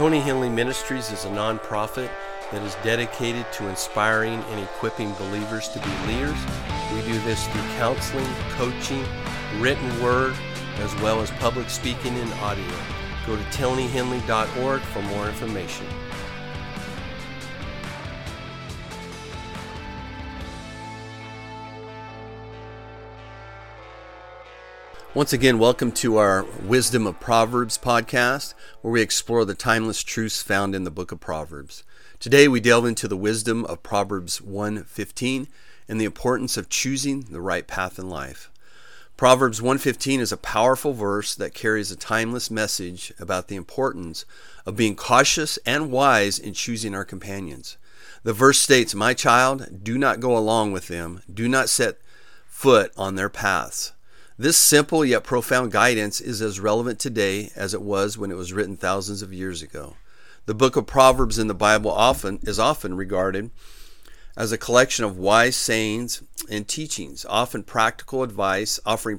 Tony Henley Ministries is a nonprofit that is dedicated to inspiring and equipping believers to be leaders. We do this through counseling, coaching, written word, as well as public speaking and audio. Go to tonyhenley.org for more information. Once again, welcome to our Wisdom of Proverbs podcast, where we explore the timeless truths found in the book of Proverbs. Today, we delve into the wisdom of Proverbs 1:15 and the importance of choosing the right path in life. Proverbs 1:15 is a powerful verse that carries a timeless message about the importance of being cautious and wise in choosing our companions. The verse states, "My child, do not go along with them. Do not set foot on their paths." This simple yet profound guidance is as relevant today as it was when it was written thousands of years ago. The book of Proverbs in the Bible is often regarded as a collection of wise sayings and teachings, offering practical advice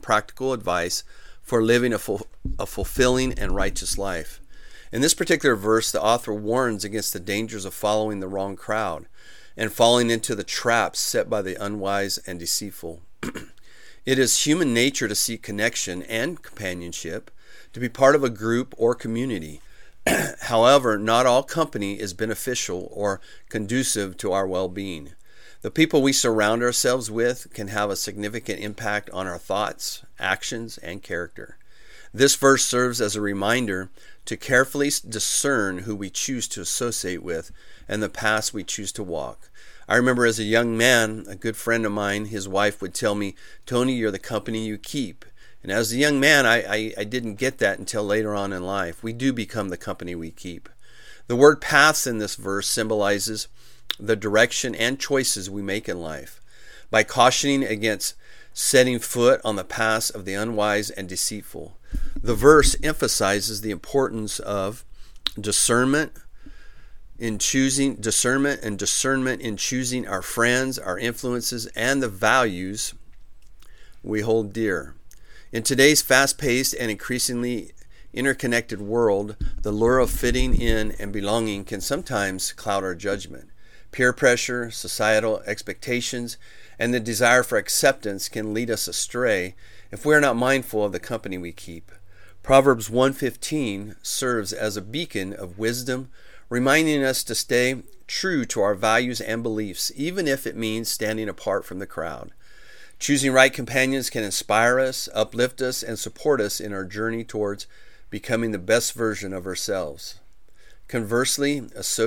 for living a fulfilling and righteous life. In this particular verse, the author warns against the dangers of following the wrong crowd and falling into the traps set by the unwise and deceitful. It is human nature to seek connection and companionship, to be part of a group or community. However, not all company is beneficial or conducive to our well-being. The people we surround ourselves with can have a significant impact on our thoughts, actions, and character. This verse serves as a reminder to carefully discern who we choose to associate with and the paths we choose to walk. I remember as a young man, a good friend of mine, his wife would tell me, "Tony, you're the company you keep." And as a young man, I didn't get that until later on in life. We do become the company we keep. The word paths in this verse symbolizes the direction and choices we make in life. By cautioning against setting foot on the paths of the unwise and deceitful, the verse emphasizes the importance of discernment and discernment in choosing our friends, our influences, and the values we hold dear. In today's fast-paced and increasingly interconnected world, the lure of fitting in and belonging can sometimes cloud our judgment. Peer pressure, societal expectations, and the desire for acceptance can lead us astray if we are not mindful of the company we keep. Proverbs 1:15 serves as a beacon of wisdom, reminding us to stay true to our values and beliefs, even if it means standing apart from the crowd. Choosing right companions can inspire us, uplift us, and support us in our journey towards becoming the best version of ourselves. Conversely,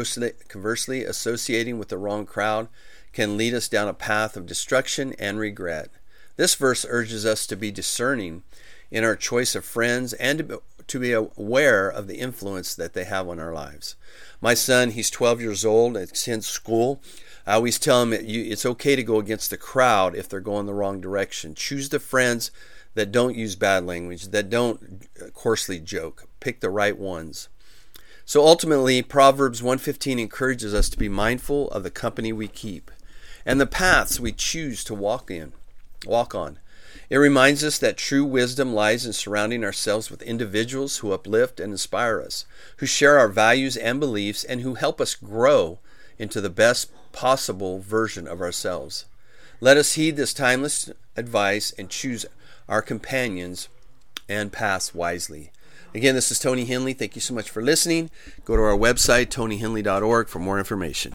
associating with the wrong crowd can lead us down a path of destruction and regret. This verse urges us to be discerning in our choice of friends and to be aware of the influence that they have on our lives. My son, he's 12 years old, attends school. I always tell him it's okay to go against the crowd if they're going the wrong direction. Choose the friends that don't use bad language, that don't coarsely joke. Pick the right ones. So ultimately, Proverbs 1:15 encourages us to be mindful of the company we keep and the paths we choose to walk on. It reminds us that true wisdom lies in surrounding ourselves with individuals who uplift and inspire us, who share our values and beliefs, and who help us grow into the best possible version of ourselves. Let us heed this timeless advice and choose our companions and paths wisely. Again, this is Tony Henley. Thank you so much for listening. Go to our website, tonyhenley.org, for more information.